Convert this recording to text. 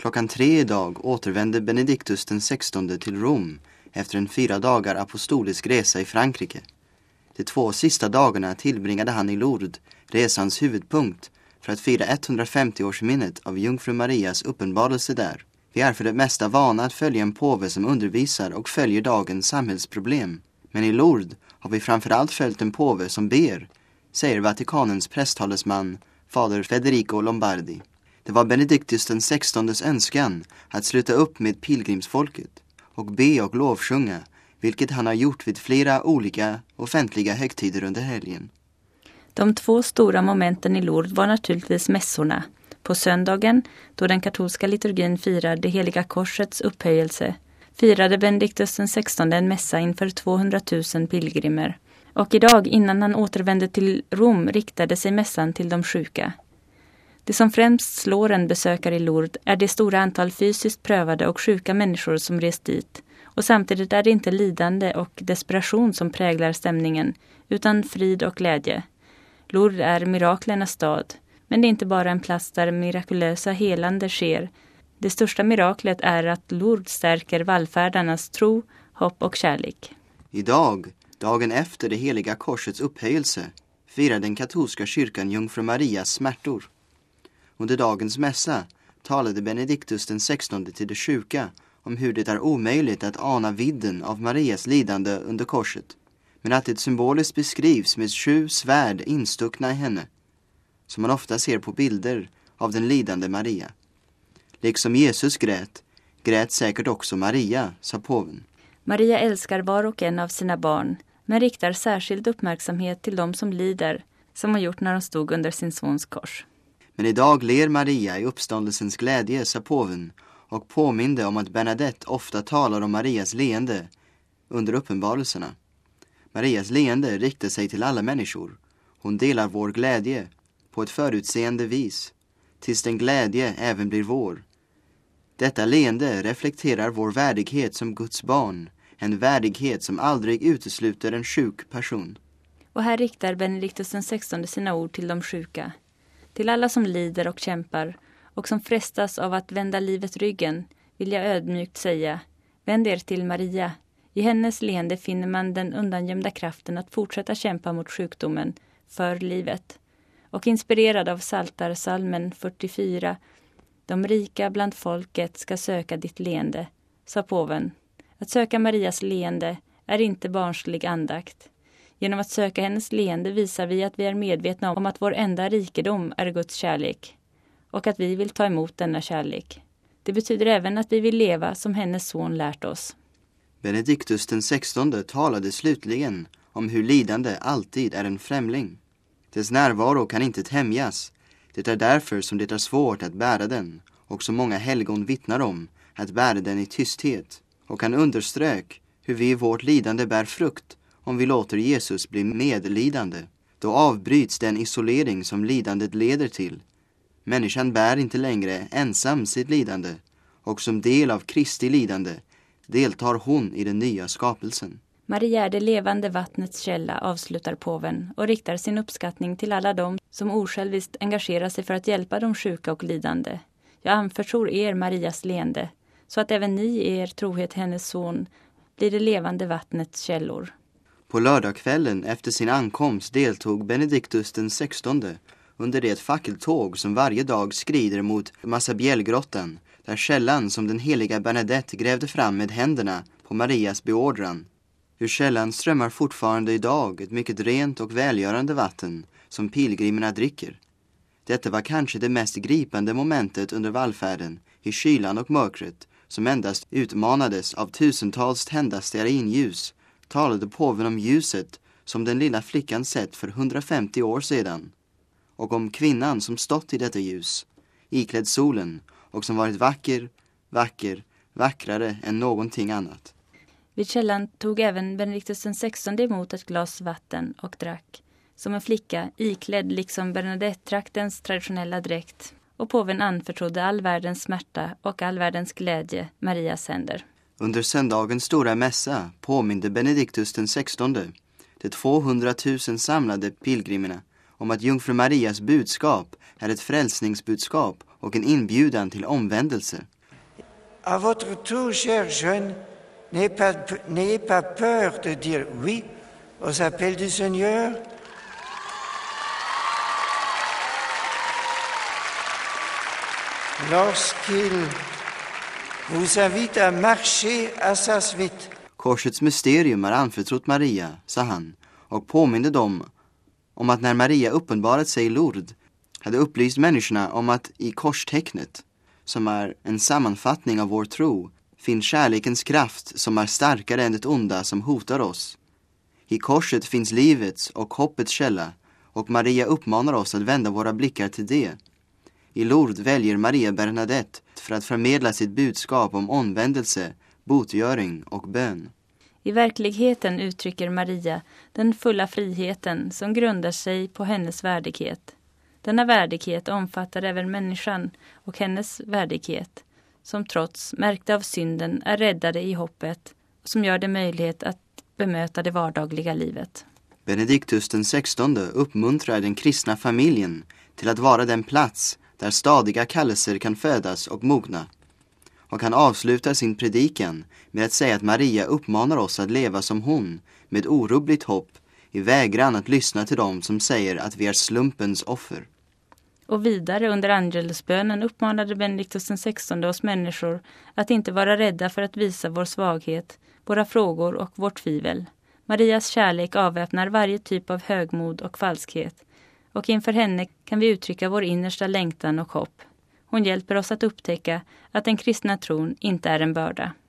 Klockan 3 idag återvände Benediktus den 16 till Rom efter en 4 dagar apostolisk resa i Frankrike. De 2 sista dagarna tillbringade han i Lourdes, resans huvudpunkt, för att fira 150-årsminnet av Jungfru Marias uppenbarelse där. Vi är för det mesta vana att följa en påve som undervisar och följer dagens samhällsproblem. Men i Lourdes har vi framförallt följt en påve som ber, säger Vatikanens presstalesman, fader Federico Lombardi. Det var Benediktus den 16:s önskan att sluta upp med pilgrimsfolket och be och lovsjunga, vilket han har gjort vid flera olika offentliga högtider under helgen. De 2 stora momenten i Lourdes var naturligtvis mässorna. På söndagen, då den katolska liturgin firade det heliga korsets upphöjelse, firade Benediktus den 16 en mässa inför 200 000 pilgrimer. Och idag, innan han återvände till Rom, riktade sig mässan till de sjuka. Det som främst slår en besökare i Lourdes är det stora antal fysiskt prövade och sjuka människor som rest dit. Och samtidigt är det inte lidande och desperation som präglar stämningen, utan frid och glädje. Lourdes är miraklernas stad, men det är inte bara en plats där mirakulösa helande sker. Det största miraklet är att Lourdes stärker vallfärdarnas tro, hopp och kärlek. Idag, dagen efter det heliga korsets upphöjelse, firar den katolska kyrkan Jungfru Marias smärtor. Under dagens mässa talade Benediktus den 16 till de sjuka om hur det är omöjligt att ana vidden av Marias lidande under korset, men att det symboliskt beskrivs med 7 svärd instuckna i henne, som man ofta ser på bilder av den lidande Maria. Liksom Jesus grät säkert också Maria, sa påven. Maria älskar var och en av sina barn, men riktar särskild uppmärksamhet till dem som lider, som hon gjort när hon stod under sin sons kors. Men idag ler Maria i uppståndelsens glädje, sa påven, och påminde om att Bernadette ofta talar om Marias leende under uppenbarelserna. Marias leende riktar sig till alla människor. Hon delar vår glädje på ett förutseende vis, tills den glädje även blir vår. Detta leende reflekterar vår värdighet som Guds barn, en värdighet som aldrig utesluter en sjuk person. Och här riktar Benediktus den 16 sina ord till de sjuka. Till alla som lider och kämpar och som frestas av att vända livet ryggen vill jag ödmjukt säga: vänd er till Maria. I hennes leende finner man den undangömda kraften att fortsätta kämpa mot sjukdomen för livet. Och inspirerad av Psaltarpsalmen 44, de rika bland folket ska söka ditt leende, sa påven. Att söka Marias leende är inte barnslig andakt. Genom att söka hennes leende visar vi att vi är medvetna om att vår enda rikedom är Guds kärlek och att vi vill ta emot denna kärlek. Det betyder även att vi vill leva som hennes son lärt oss. Benediktus den 16 talade slutligen om hur lidande alltid är en främling. Dess närvaro kan inte tämjas. Det är därför som det är svårt att bära den, och så många helgon vittnar om att bära den i tysthet. Och han underströk hur vi i vårt lidande bär frukt om vi låter Jesus bli medlidande. Då avbryts den isolering som lidandet leder till. Människan bär inte längre ensam sitt lidande, och som del av Kristi lidande deltar hon i den nya skapelsen. Maria är det levande vattnets källa, avslutar påven, och riktar sin uppskattning till alla dem som osjälviskt engagerar sig för att hjälpa de sjuka och lidande. Jag anförtror er Marias leende, så att även ni i er trohet hennes son blir det levande vattnets källor. På lördagskvällen efter sin ankomst deltog Benediktus den 16 under det fackeltåg som varje dag skrider mot Massabiellgrottan, där källan som den heliga Bernadette grävde fram med händerna på Marias beordran. Ur källan strömmar fortfarande idag ett mycket rent och välgörande vatten som pilgrimerna dricker. Detta var kanske det mest gripande momentet under vallfärden, i kylan och mörkret, som endast utmanades av tusentals tända stearinljus, talade påven om ljuset som den lilla flickan sett för 150 år sedan, och om kvinnan som stått i detta ljus, iklädd solen, och som varit vackrare än någonting annat. Vid källan tog även Benediktus den 16 emot ett glas vatten och drack, som en flicka iklädd liksom Bernadette-traktens traditionella dräkt, och påven anförtrodde all världens smärta och all världens glädje Marias händer. Under söndagens stora mässa påminde Benediktus den 16 de 200 000 samlade pilgrimerna om att Jungfru Marias budskap är ett frälsningsbudskap och en inbjudan till omvändelse. À votre tour, chers jeunes, n'ayez pas peur de dire oui aux appels du Seigneur. Lorsqu'il vous invite à marcher à sa suite. Korsets mysterium är anförtrott Maria, sa han, och påminde dem om att när Maria uppenbarat sig i Lourdes hade upplyst människorna om att i korstecknet, som är en sammanfattning av vår tro, finns kärlekens kraft som är starkare än det onda som hotar oss. I korset finns livets och hoppets källa, och Maria uppmanar oss att vända våra blickar till det. I Lourdes väljer Maria Bernadette för att förmedla sitt budskap om omvändelse, botgöring och bön. I verkligheten uttrycker Maria den fulla friheten som grundar sig på hennes värdighet. Denna värdighet omfattar även människan och hennes värdighet, som trots märkta av synden är räddade i hoppet och som gör det möjlighet att bemöta det vardagliga livet. Benediktus den 16 uppmuntrar den kristna familjen till att vara den plats där stadiga kallelser kan födas och mogna. Och han avslutar sin predikan med att säga att Maria uppmanar oss att leva som hon, med orubbligt hopp, i vägran att lyssna till dem som säger att vi är slumpens offer. Och vidare under angelusbönen uppmanade Benediktus den 16 oss människor att inte vara rädda för att visa vår svaghet, våra frågor och vårt tvivel. Marias kärlek avväpnar varje typ av högmod och falskhet, och inför henne kan vi uttrycka vår innersta längtan och hopp. Hon hjälper oss att upptäcka att den kristna tron inte är en börda.